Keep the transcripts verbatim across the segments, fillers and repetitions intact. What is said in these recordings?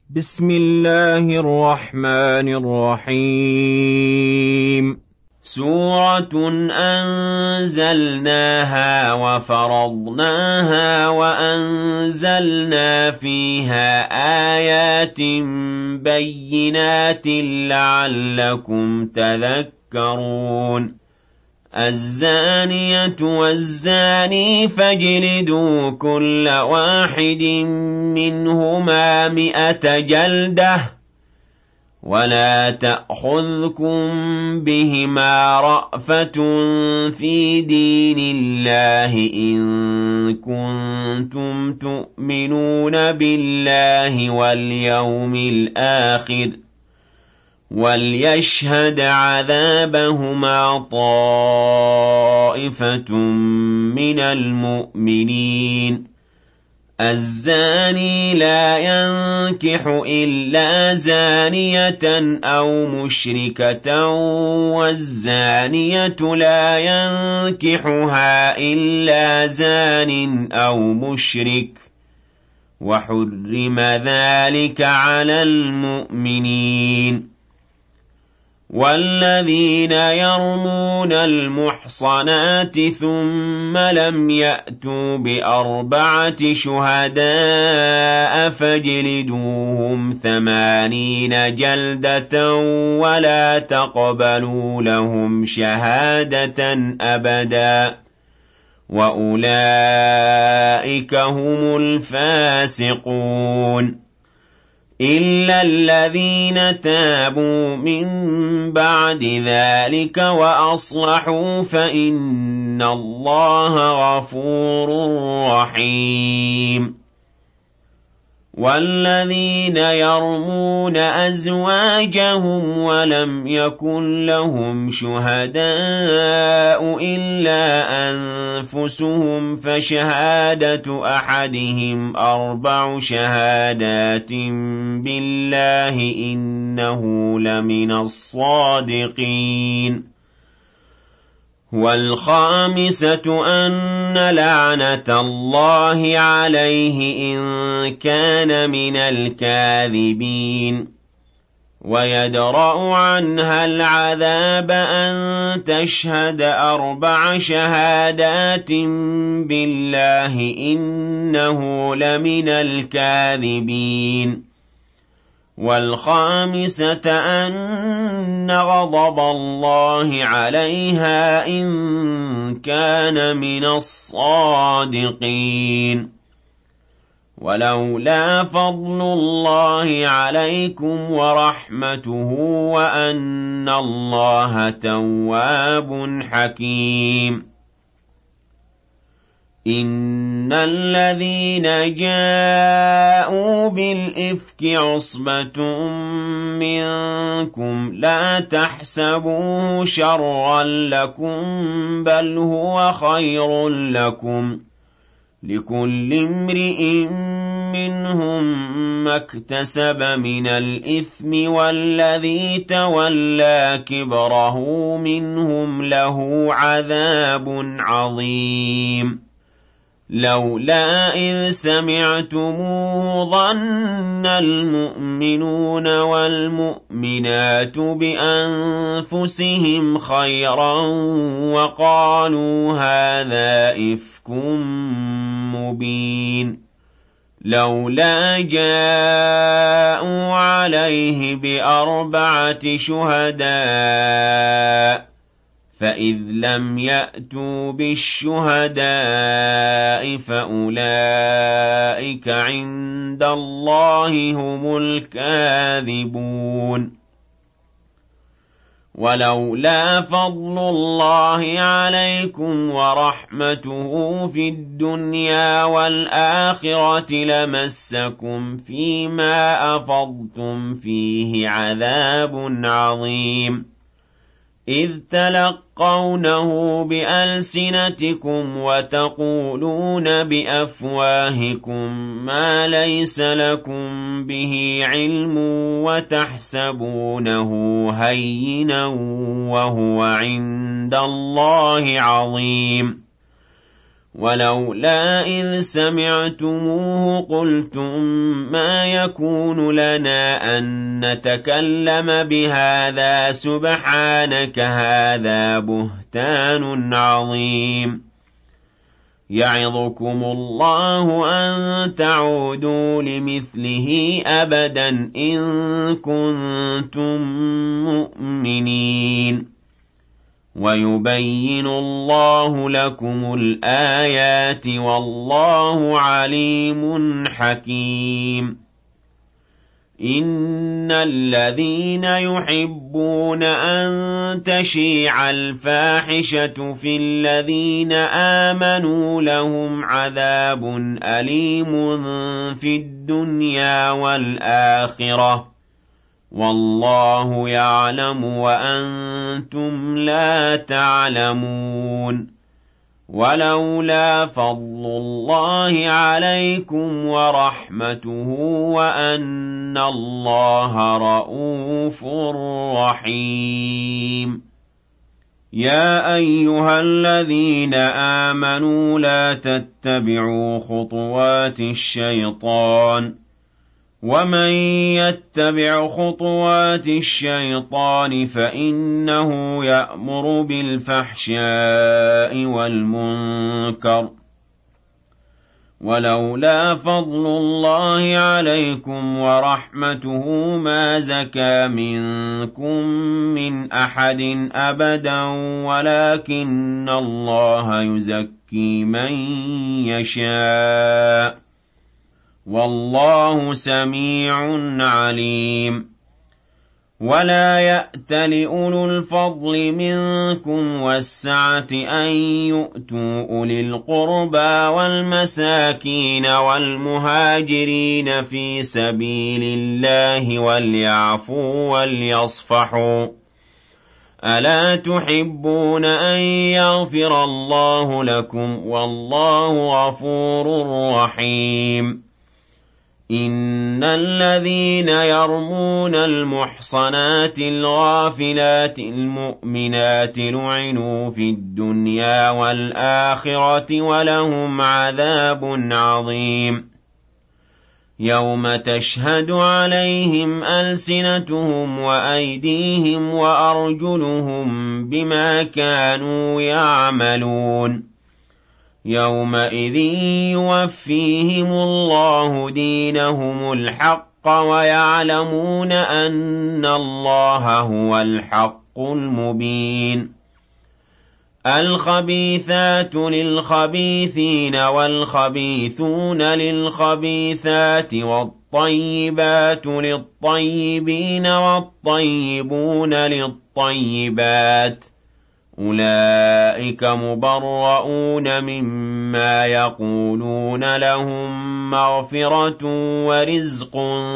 بسم الله الرحمن الرحيم سورة أنزلناها وفرضناها وأنزلنا فيها آيات بينات لعلكم تذكرون الزانية والزاني فاجلدوا كل واحد منهما مئة جلدة ولا تأخذكم بهما رأفة في دين الله إن كنتم تؤمنون بالله واليوم الآخر وليشهد عذابهما طائفة من المؤمنين الزاني لا ينكح إلا زانية أو مشركة والزانية لا ينكحها إلا زان أو مشرك وحرم ذلك على المؤمنين والذين يرمون المحصنات ثم لم يأتوا بأربعة شهداء فاجلدوهم ثمانين جلدة ولا تقبلوا لهم شهادة أبدا وأولئك هم الفاسقون إلا الذين تابوا من بعد ذلك وأصلحوا فإن الله غفور رحيم والذين يرمون أزواجهم ولم يكن لهم شهداء إلا أنفسهم فشهادة أحدهم أربع شهادات بالله إنه لمن الصادقين والخامسة أن لعنة الله عليه إن كان من الكاذبين ويدرأ عنها العذاب أن تشهد أربع شهادات بالله إنه لمن الكاذبين والخامسة أن غضب الله عليها إن كان من الصادقين ولولا فضل الله عليكم ورحمته وأن الله تواب حكيم إن الذين جاءوا بالإفك عصبة منكم لا تحسبوه شرا لكم بل هو خير لكم لكل امرئ منهم ما اكتسب من الإثم والذي تولى كبره منهم له عذاب عظيم لولا إذ سمعتموه ظن المؤمنون والمؤمنات بأنفسهم خيرا وقالوا هذا إفك مبين لولا جاءوا عليه بأربعة شهداء فإذ لم يأتوا بالشهداء فأولئك عند الله هم الكاذبون ولولا فضل الله عليكم ورحمته في الدنيا والآخرة لمسكم فيما أفضتم فيه عذاب عظيم إذ تلقونه بألسنتكم وتقولون بأفواهكم ما ليس لكم به علم وتحسبونه هينا وهو عند الله عظيم ولولا إذ سمعتموه قلتم ما يكون لنا أن نتكلم بهذا سبحانك هذا بهتان عظيم يعظكم الله أن تعودوا لمثله أبدا إن كنتم مؤمنين ويبين الله لكم الآيات والله عليم حكيم إن الذين يحبون أن تشيع الفاحشة في الذين آمنوا لهم عذاب أليم في الدنيا والآخرة والله يعلم وأنتم لا تعلمون ولولا فضل الله عليكم ورحمته وأن الله رءوف رحيم يا أيها الذين آمنوا لا تتبعوا خطوات الشيطان ومن يتبع خطوات الشيطان فإنه يأمر بالفحشاء والمنكر ولولا فضل الله عليكم ورحمته ما زكى منكم من أحد أبدا ولكن الله يزكي من يشاء والله سميع عليم ولا يأت لأولو الفضل منكم والسعة أن يؤتوا أولي القربى والمساكين والمهاجرين في سبيل الله وليعفوا وليصفحوا ألا تحبون أن يغفر الله لكم والله غفور رحيم إن الذين يرمون المحصنات الغافلات المؤمنات لعنوا في الدنيا والآخرة ولهم عذاب عظيم يوم تشهد عليهم ألسنتهم وأيديهم وأرجلهم بما كانوا يعملون يومئذ يوفيهم الله دينهم الحق ويعلمون أن الله هو الحق المبين الخبيثات للخبيثين والخبيثون للخبيثات والطيبات للطيبين والطيبون للطيبات أولئك مبرؤون مما يقولون لهم مغفرة ورزق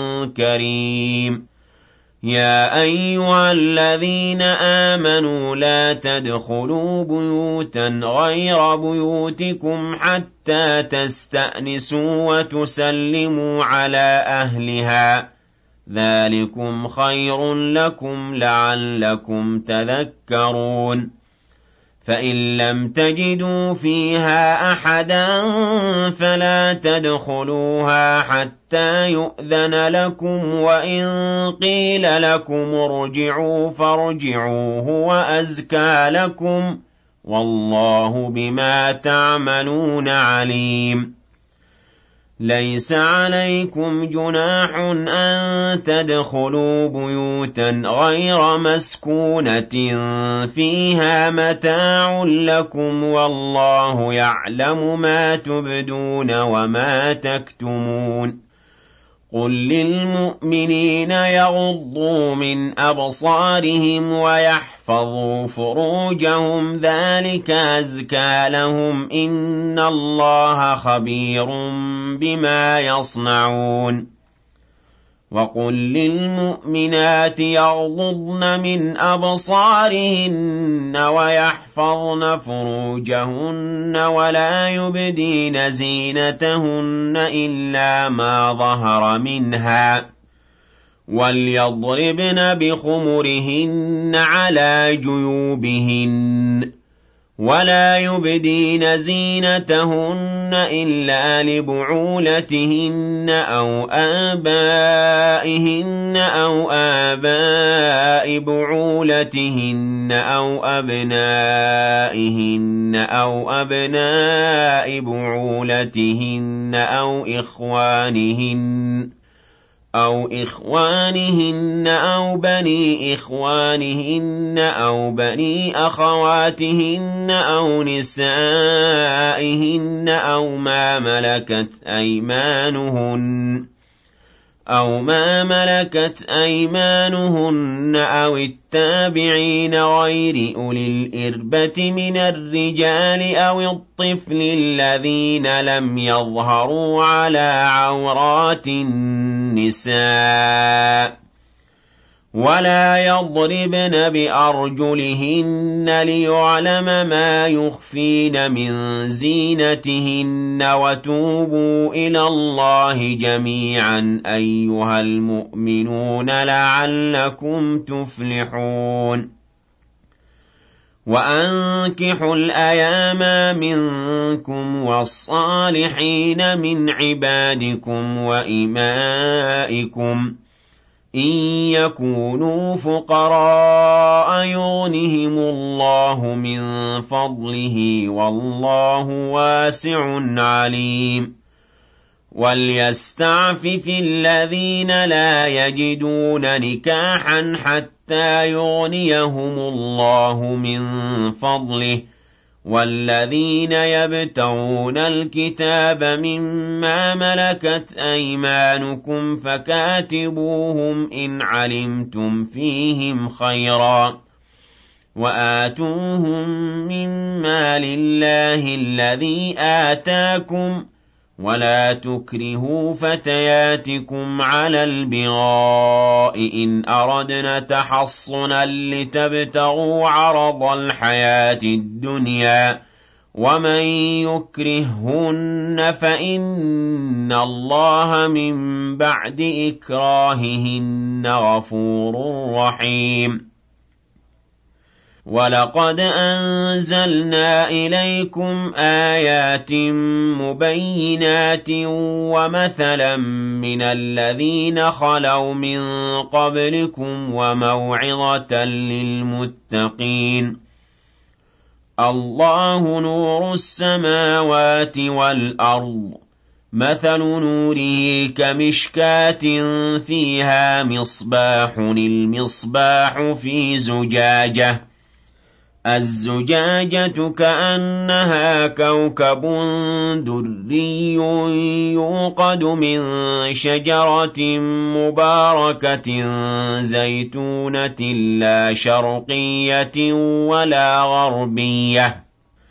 كريم يا أيها الذين آمنوا لا تدخلوا بيوتا غير بيوتكم حتى تستأنسوا وتسلموا على أهلها ذلكم خير لكم لعلكم تذكرون فإن لم تجدوا فيها أحدا فلا تدخلوها حتى يؤذن لكم وإن قيل لكم ارجعوا فارجعوا هو أزكى لكم والله بما تعملون عليم ليس عليكم جناح أن تدخلوا بيوتا غير مسكونة فيها متاع لكم والله يعلم ما تبدون وما تكتمون قل للمؤمنين يغضوا من أبصارهم ويحفظوا فروجهم ذلك أزكى لهم إن الله خبير بما يصنعون وقل للمؤمنات يغضضن من أبصارهن ويحفظن فروجهن ولا يبدين زينتهن إلا ما ظهر منها وليضربن بخمرهن على جيوبهن ولا يبدين زينتهن إلا لبعولتهن أو آبائهن أو آباء بعولتهن أو أبنائهن أو أبناء بعولتهن أو إخوانهن أو إخوانهن أو بني إخوانهن أو بني أخواتهن أو نسائهن أو ما ملكت أيمانهن أو ما ملكت أيمانهن أو التابعين غير أولي الإربة من الرجال أو الطفل الذين لم يظهروا على عورات النساء ولا يضربن بأرجلهن ليعلم ما يخفين من زينتهن وتوبوا إلى الله جميعا أيها المؤمنون لعلكم تفلحون وأنكحوا الأيام منكم والصالحين من عبادكم وإمائكم إن يكونوا فقراء يغنهم الله من فضله والله واسع عليم وليستعفف الذين لا يجدون نكاحا حتى يغنيهم الله من فضله والذين يبتغون الكتاب مما ملكت أيمانكم فكاتبوهم إن علمتم فيهم خيرا وآتوهم مما لله الذي آتاكم ولا تكرهوا فتياتكم على البغاء إن أردنا تحصنا لتبتغوا عرض الحياة الدنيا ومن يكرههن فإن الله من بعد إكراههن غفور رحيم ولقد أنزلنا إليكم آيات مبينات ومثلا من الذين خلوا من قبلكم وموعظة للمتقين الله نور السماوات والأرض مثل نوره كمشكاة فيها مصباح المصباح في زجاجة الزجاجة كأنها كوكب دري يوقد من شجرة مباركة زيتونة لا شرقية ولا غربية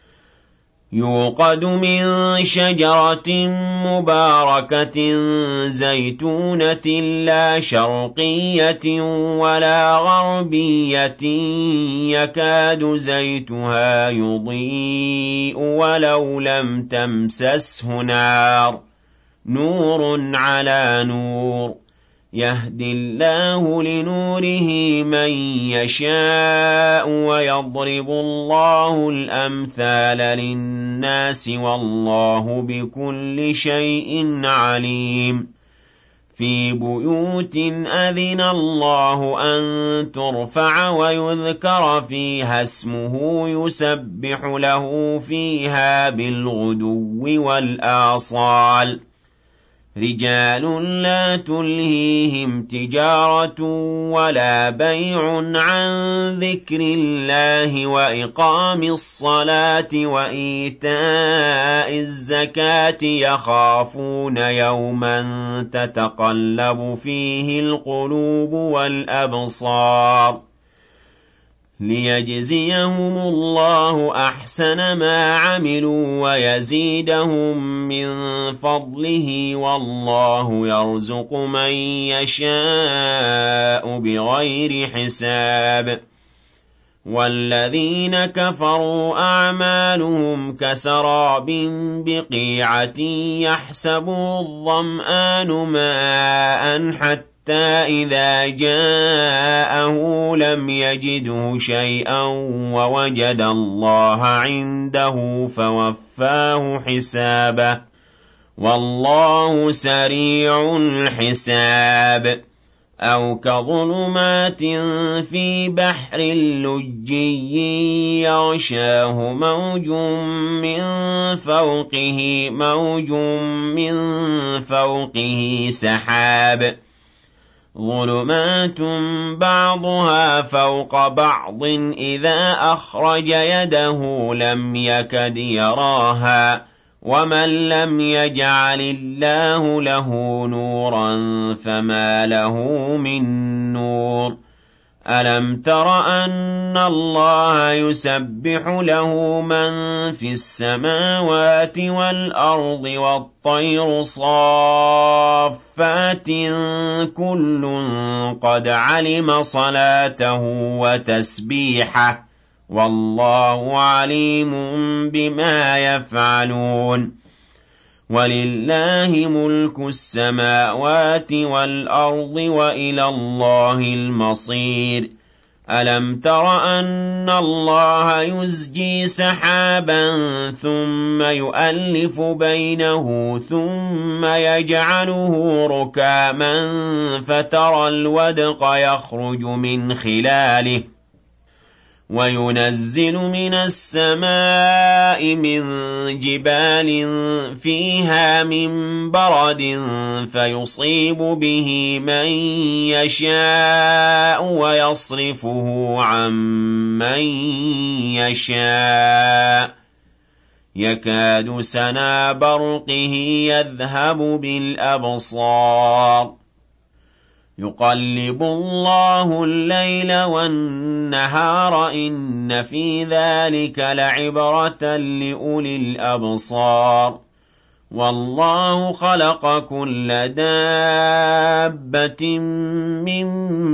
يوقد من شجرة مباركة زيتونة لا شرقية ولا غربية يكاد زيتها يضيء ولو لم تمسسه نار نور على نور يهدي الله لنوره من يشاء ويضرب الله الأمثال للناس والله بكل شيء عليم في بيوت أذن الله أن ترفع ويذكر فيها اسمه يسبح له فيها بالغدو والآصال رجال لا تلهيهم تجارة ولا بيع عن ذكر الله وإقام الصلاة وإيتاء الزكاة يخافون يوما تتقلب فيه القلوب والأبصار ليجزيهم الله أحسن ما عملوا ويزيدهم من فضله والله يرزق من يشاء بغير حساب والذين كفروا أعمالهم كسراب بقيعة يحسبه الظمآن ماء حتى حتى إذا جاءه لم يجده شيئا ووجد الله عنده فوفاه حسابه والله سريع الحساب أو كظلمات في بحر لجي يغشاه موج من فوقه موج من فوقه سحاب ظلمات بعضها فوق بعض إذا أخرج يده لم يكد يراها ومن لم يجعل الله له نورا فما له من نور ألم تر أن الله يسبح له من في السماوات والأرض والطير صافات كل قد علم صلاته وتسبيحه والله عليم بما يفعلون ولله ملك السماوات والأرض وإلى الله المصير ألم تر أن الله يزجي سحابا ثم يؤلف بينه ثم يجعله ركاما فترى الودق يخرج من خلاله وينزل من السماء من جبال فيها من برد فيصيب به من يشاء ويصرفه عن من يشاء يكاد سنا برقه يذهب بالأبصار يقلب الله الليل والنهار إن في ذلك لعبرة لأولي الأبصار والله خلق كل دابة من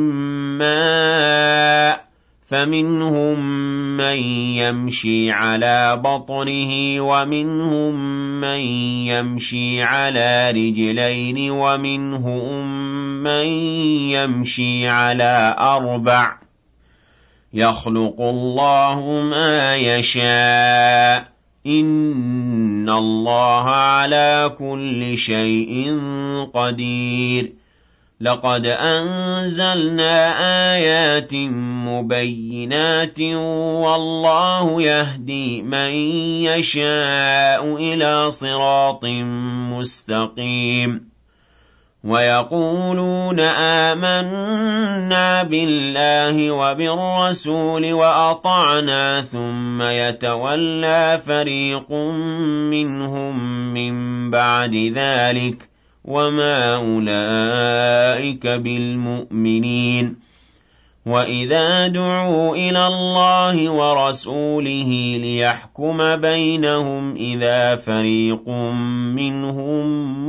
ماء فمنهم من يمشي على بطنه ومنهم من يمشي على رجلين ومنهم من يمشي على أربع يخلق الله ما يشاء إن الله على كل شيء قدير لقد أنزلنا آيات مبينات والله يهدي من يشاء إلى صراط مستقيم ويقولون آمنا بالله وبالرسول وأطعنا ثم يتولى فريق منهم من بعد ذلك وما أولئك بالمؤمنين وإذا دعوا إلى الله ورسوله ليحكم بينهم إذا فريق منهم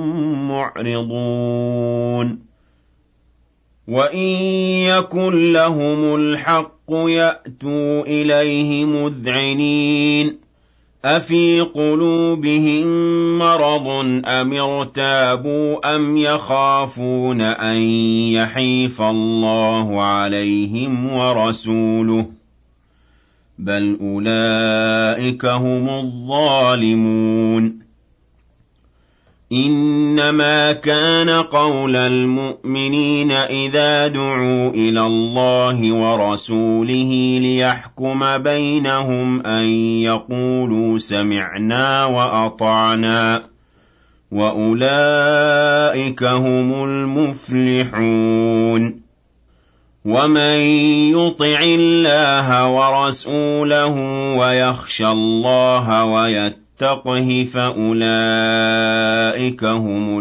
معرضون وإن يكن لهم الحق يأتوا إليه مذعنين أفي قلوبهم مرض أم ارتابوا أم يخافون أن يحيف الله عليهم ورسوله بل أولئك هم الظالمون إنما كان قول المؤمنين إذا دعوا إلى الله ورسوله ليحكم بينهم أن يقولوا سمعنا وأطعنا وأولئك هم المفلحون ومن يطع الله ورسوله ويخشى الله ويتقى تقه فأولئك هم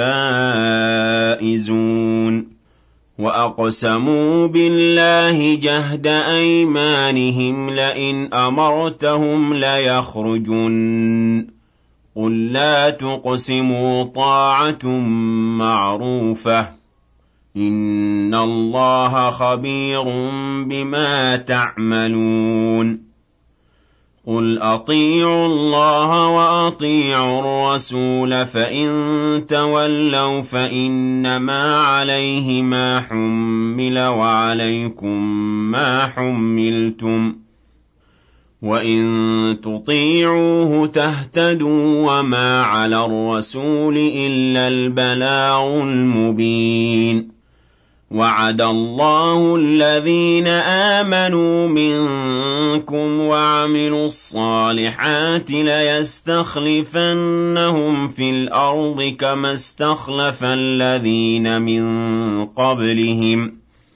الفائزون وأقسموا بالله جهد أيمانهم لئن أمرتهم ليخرجن قل لا تقسموا طاعة معروفة إن الله خبير بما تعملون قُلْ أَطِيعُوا اللَّهَ وَأَطِيعُوا الرَّسُولَ فَإِن تَوَلَّوْا فَإِنَّمَا عَلَيْهِ مَا حُمِّلَ وَعَلَيْكُم مَّا حُمِّلْتُمْ ۖ وَإِن تُطِيعُوهُ تَهْتَدُوا وَمَا عَلَى الرَّسُولِ إِلَّا الْبَلَاغُ الْمُبِينُ وَعَدَ اللَّهُ الَّذِينَ آمَنُوا مِنكُمْ وَعَمِلُوا الصَّالِحَاتِ لَيَسْتَخْلِفَنَّهُمْ فِي الْأَرْضِ كَمَا اسْتَخْلَفَ الَّذِينَ مِن قَبْلِهِمْ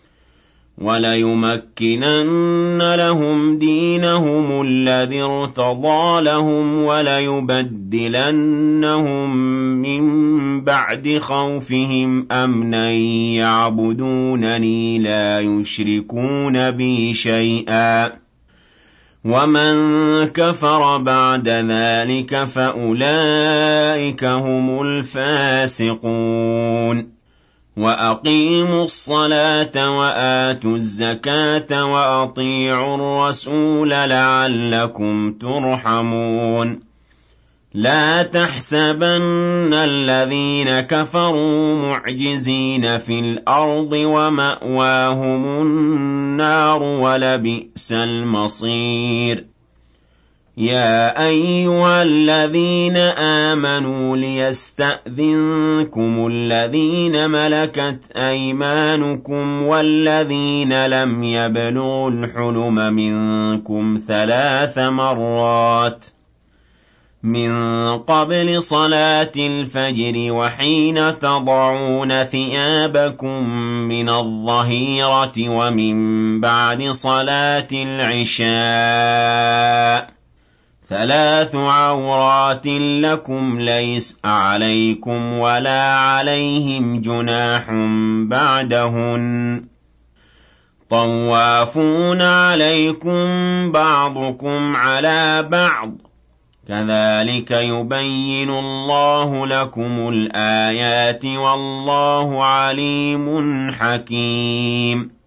وَلَيُمَكِّنَنَّ لَهُمْ دِينَهُمُ الَّذِي ارْتَضَىٰ لَهُمْ وَلَيُبَدِّلَنَّهُم مِّن بَعْدِ خَوْفِهِمْ أَمْنًا يَعْبُدُونَنِي لَا يُشْرِكُونَ بِي شَيْئًا ۚ وَمَن كَفَرَ بَعْدَ ذَٰلِكَ فَأُولَٰئِكَ هُمُ الْفَاسِقُونَ وَأَقِيمُوا الصَّلَاةَ وَآتُوا الزَّكَاةَ وَأَطِيعُوا الرَّسُولَ لَعَلَّكُمْ تُرْحَمُونَ لَا تَحْسَبَنَّ الَّذِينَ كَفَرُوا مُعْجِزِينَ فِي الْأَرْضِ وَمَأْوَاهُمُ النَّارُ وَلَبِئْسَ الْمَصِيرُ يَا أَيُّهَا الَّذِينَ آمَنُوا لِيَسْتَأْذِنكُمُ الَّذِينَ مَلَكَتْ أَيْمَانُكُمْ وَالَّذِينَ لَمْ يَبْلُغُوا الْحُلُمَ مِنكُمْ ثَلَاثَ مَرَّاتٍ مِّن قَبْلِ صَلَاةِ الْفَجْرِ وَحِينَ تَضَعُونَ ثِيَابَكُم مِّنَ الظَّهِيرَةِ وَمِن بَعْدِ صَلَاةِ الْعِشَاءِ ۚ ثَلَاثُ عَوْرَاتٍ لَّكُمْ لَيْسَ عَلَيْكُمْ وَلَا عَلَيْهِمْ جُنَاحٌ بَعْدَهُنَّ ۚ طَوَّافُونَ عَلَيْكُم بَعْضُكُمْ عَلَىٰ بَعْضٍ ۚ كَذَٰلِكَ يُبَيِّنُ اللَّهُ لَكُمُ الْآيَاتِ ۗ وَاللَّهُ عَلِيمٌ حَكِيمٌ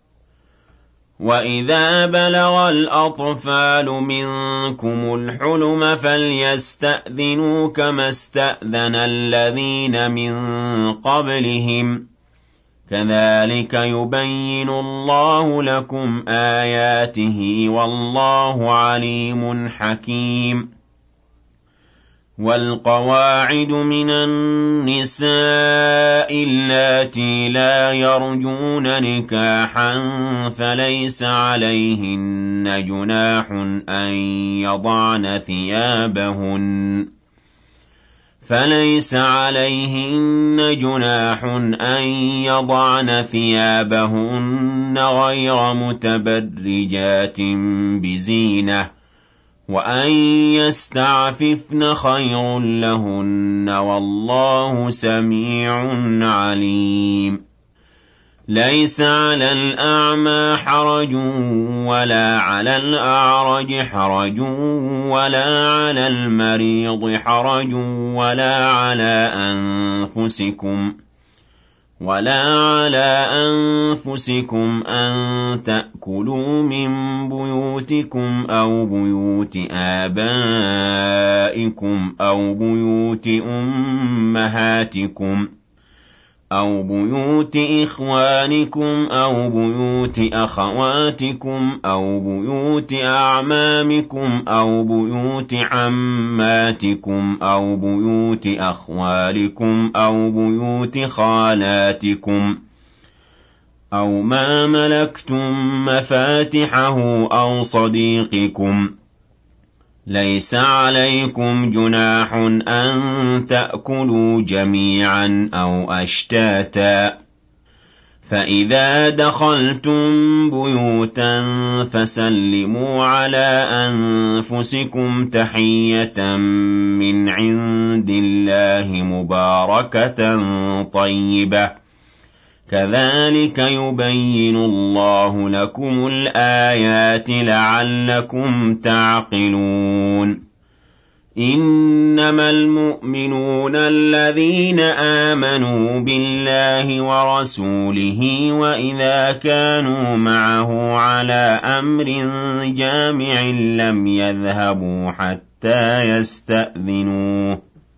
وَإِذَا بَلَغَ الْأَطْفَالُ مِنكُمُ الْحُلُمَ فَلْيَسْتَأْذِنُوا كَمَا اسْتَأْذَنَ الَّذِينَ مِن قَبْلِهِمْ ۚ كَذَٰلِكَ يُبَيِّنُ اللَّهُ لَكُمْ آيَاتِهِ ۗ وَاللَّهُ عَلِيمٌ حَكِيمٌ وَالْقَوَاعِدُ مِنَ النِّسَاءِ اللَّاتِي لَا يَرْجُونَ نِكَاحًا فَلَيْسَ عَلَيْهِنَّ جُنَاحٌ أَن يَضَعْنَ ثِيَابَهُنَّ فَلَيْسَ عَلَيْهِنَّ جُنَاحٌ أَن يَضَعْنَ ثِيَابَهُنَّ غَيْرَ مُتَبَرِّجَاتٍ بِزِينَةٍ ۖ وَأَن يَسْتَعْفِفْنَ خَيْرٌ لَّهُنَّ ۗ وَاللَّهُ سَمِيعٌ عَلِيمٌ لَيْسَ عَلَى الْأَعْمَىٰ حَرَجٌ وَلَا عَلَى الْأَعْرَجِ حَرَجٌ وَلَا عَلَى الْمَرِيضِ حَرَجٌ وَلَا عَلَىٰ أَنفُسِكُمْ وَلَا عَلَىٰ أَنفُسِكُمْ أَن تَأْكُلُوا مِن بُيُوتِكُمْ أَوْ بُيُوتِ آبَائِكُمْ أَوْ بُيُوتِ أُمَّهَاتِكُمْ أَوْ بُيُوتِ إِخْوَانِكُمْ أَوْ بُيُوتِ أَخَوَاتِكُمْ أَوْ بُيُوتِ أَعْمَامِكُمْ أَوْ بُيُوتِ عَمَّاتِكُمْ أَوْ بُيُوتِ أَخْوَالِكُمْ أَوْ بُيُوتِ خَالَاتِكُمْ أَوْ مَا مَلَكْتُم مَّفَاتِحَهُ أَوْ صَدِيقِكُمْ ۚ لَيْسَ عَلَيْكُمْ جُنَاحٌ أَن تَأْكُلُوا جَمِيعًا أَوْ أَشْتَاتًا ۚ فَإِذَا دَخَلْتُم بُيُوتًا فَسَلِّمُوا عَلَىٰ أَنفُسِكُمْ تَحِيَّةً مِّنْ عِندِ اللَّهِ مُبَارَكَةً طَيِّبَةً ۚ كَذَٰلِكَ يُبَيِّنُ اللَّهُ لَكُمُ الْآيَاتِ لَعَلَّكُمْ تَعْقِلُونَ إِنَّمَا الْمُؤْمِنُونَ الَّذِينَ آمَنُوا بِاللَّهِ وَرَسُولِهِ وَإِذَا كَانُوا مَعَهُ عَلَىٰ أَمْرٍ جَامِعٍ لَّمْ يَذْهَبُوا حَتَّىٰ يَسْتَأْذِنُوهُ ۚ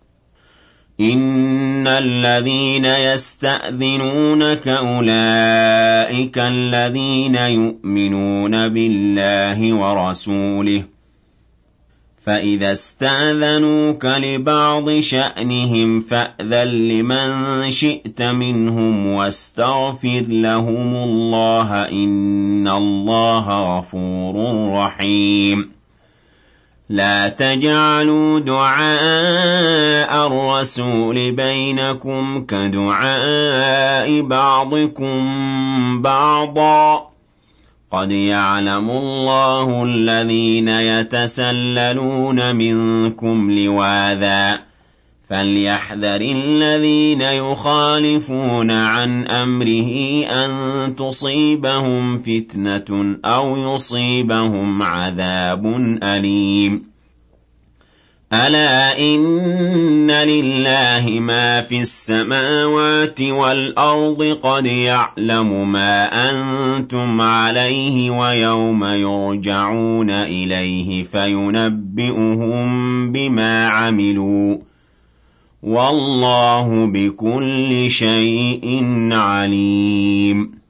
إِنَّ الَّذِينَ يَسْتَأْذِنُونَكَ أُولَٰئِكَ الَّذِينَ يُؤْمِنُونَ بِاللَّهِ وَرَسُولِهِ ۚ فَإِذَا اسْتَأْذَنُوكَ لِبَعْضِ شَأْنِهِمْ فَأْذَن لِّمَن شِئْتَ مِنْهُمْ وَاسْتَغْفِرْ لَهُمُ اللَّهَ ۖ إِنَّ اللَّهَ غَفُورٌ رَّحِيمٌ. لَا تَجْعَلُوا دُعَاءَ الرَّسُولِ بَيْنَكُمْ كَدُعَاءِ بَعْضِكُم بَعْضًا ۚ قَدْ يَعْلَمُ اللَّهُ الَّذِينَ يَتَسَلَّلُونَ مِنكُمْ لِوَاذًا ۚ فَلْيَحْذَرِ الَّذِينَ يُخَالِفُونَ عَنْ أَمْرِهِ أَن تُصِيبَهُمْ فِتْنَةٌ أَوْ يُصِيبَهُمْ عَذَابٌ أَلِيمٌ. أَلَا إِنَّ لِلَّهِ مَا فِي السَّمَاوَاتِ وَالْأَرْضِ ۖ قَدْ يَعْلَمُ مَا أَنتُمْ عَلَيْهِ وَيَوْمَ يُرْجَعُونَ إِلَيْهِ فَيُنَبِّئُهُم بِمَا عَمِلُوا ۗ وَاللَّهُ بِكُلِّ شَيْءٍ عَلِيمٌ.